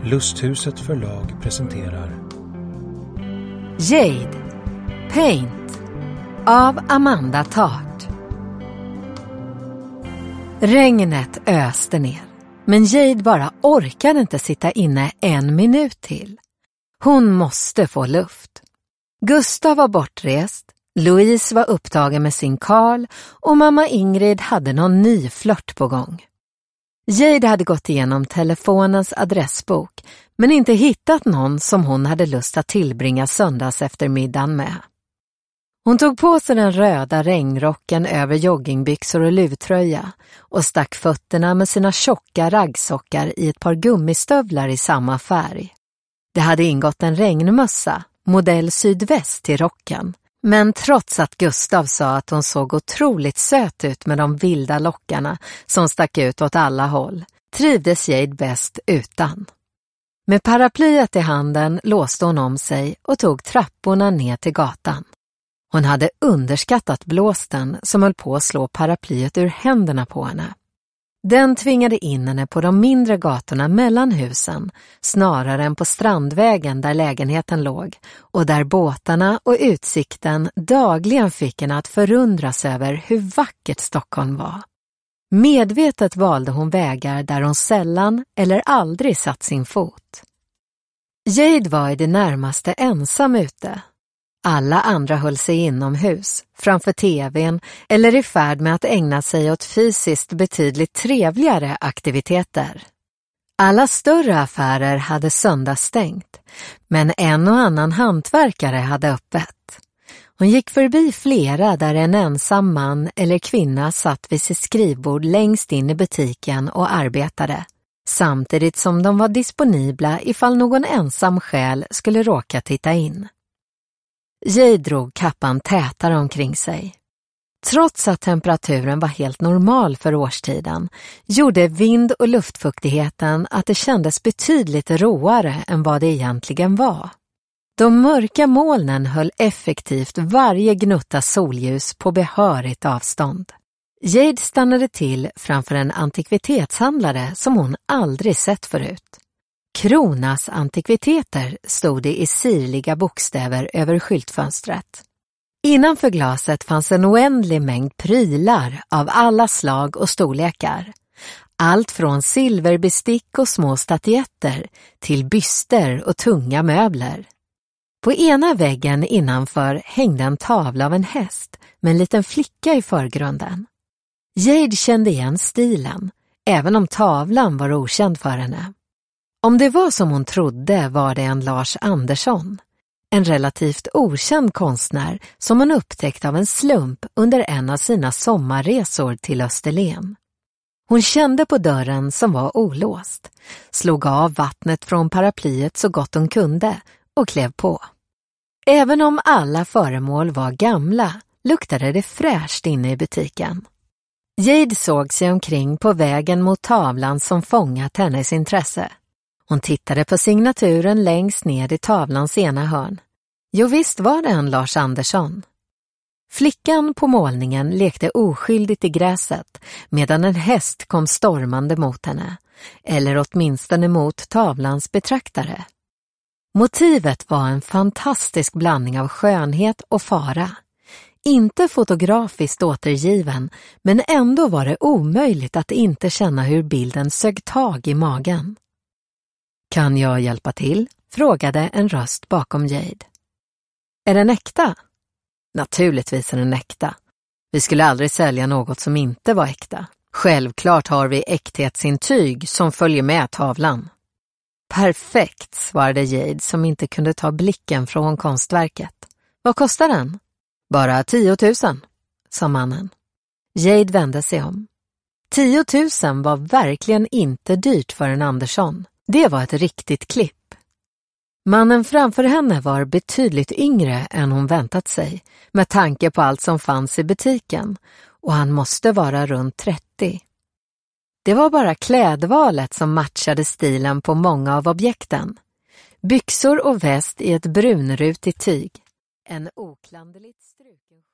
Lusthuset förlag presenterar Jade, Paint av Amanda Tart. Regnet öste ner, men Jade bara orkade inte sitta inne en minut till. Hon måste få luft. Gustav var bortrest, Louise var upptagen med sin Karl och mamma Ingrid hade någon ny flört på gång. Jade hade gått igenom telefonens adressbok men inte hittat någon som hon hade lust att tillbringa söndags eftermiddagen med. Hon tog på sig den röda regnrocken över joggingbyxor och luvtröja och stack fötterna med sina tjocka raggsockar i ett par gummistövlar i samma färg. Det hade ingått en regnmössa, modell sydväst till rocken. Men trots att Gustav sa att hon såg otroligt söt ut med de vilda lockarna som stack ut åt alla håll, trivdes Jade bäst utan. Med paraplyet i handen låste hon om sig och tog trapporna ner till gatan. Hon hade underskattat blåsten som höll på att slå paraplyet ur händerna på henne. Den tvingade in henne på de mindre gatorna mellan husen, snarare än på Strandvägen där lägenheten låg och där båtarna och utsikten dagligen fick henne att förundras över hur vackert Stockholm var. Medvetet valde hon vägar där hon sällan eller aldrig satt sin fot. Jade var i det närmaste ensam ute. Alla andra höll sig inomhus, framför tvn eller i färd med att ägna sig åt fysiskt betydligt trevligare aktiviteter. Alla större affärer hade söndagsstängt, men en och annan hantverkare hade öppet. Hon gick förbi flera där en ensam man eller kvinna satt vid sitt skrivbord längst in i butiken och arbetade, samtidigt som de var disponibla ifall någon ensam själ skulle råka titta in. Jade drog kappan tätare omkring sig. Trots att temperaturen var helt normal för årstiden gjorde vind- och luftfuktigheten att det kändes betydligt råare än vad det egentligen var. De mörka molnen höll effektivt varje gnutta solljus på behörigt avstånd. Jade stannade till framför en antikvitetshandlare som hon aldrig sett förut. Kronas antikviteter stod det i sirliga bokstäver över skyltfönstret. Innanför glaset fanns en oändlig mängd prylar av alla slag och storlekar. Allt från silverbestick och små statyetter till byster och tunga möbler. På ena väggen innanför hängde en tavla av en häst med en liten flicka i förgrunden. Jade kände igen stilen, även om tavlan var okänd för henne. Om det var som hon trodde var det en Lars Andersson, en relativt okänd konstnär som hon upptäckt av en slump under en av sina sommarresor till Österlen. Hon kände på dörren som var olåst, slog av vattnet från paraplyet så gott hon kunde och klev på. Även om alla föremål var gamla luktade det fräscht inne i butiken. Jade såg sig omkring på vägen mot tavlan som fångat hennes intresse. Hon tittade på signaturen längst ner i tavlans ena hörn. Jo visst var det en Lars Andersson. Flickan på målningen lekte oskyldigt i gräset medan en häst kom stormande mot henne, eller åtminstone mot tavlans betraktare. Motivet var en fantastisk blandning av skönhet och fara. Inte fotografiskt återgiven, men ändå var det omöjligt att inte känna hur bilden sög tag i magen. Kan jag hjälpa till? Frågade en röst bakom Jade. Är den äkta? Naturligtvis är den äkta. Vi skulle aldrig sälja något som inte var äkta. Självklart har vi äkthetsintyg som följer med tavlan. Perfekt, svarade Jade som inte kunde ta blicken från konstverket. Vad kostar den? Bara 10 000, sa mannen. Jade vände sig om. 10 000 var verkligen inte dyrt för en Andersson. Det var ett riktigt klipp. Mannen framför henne var betydligt yngre än hon väntat sig med tanke på allt som fanns i butiken och han måste vara runt 30. Det var bara klädvalet som matchade stilen på många av objekten. Byxor och väst i ett brunrutigt tyg. En oklanderligt struken